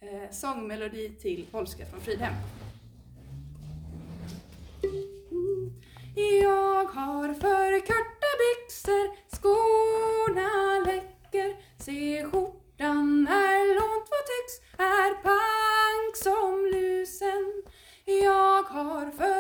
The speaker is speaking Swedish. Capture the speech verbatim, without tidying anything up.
eh, sångmelodi till Polska från Fridhem. Jag har för korta byxor, skorna läcker. Se, skjortan är långt vad tycks, är pank som lusen. Jag har för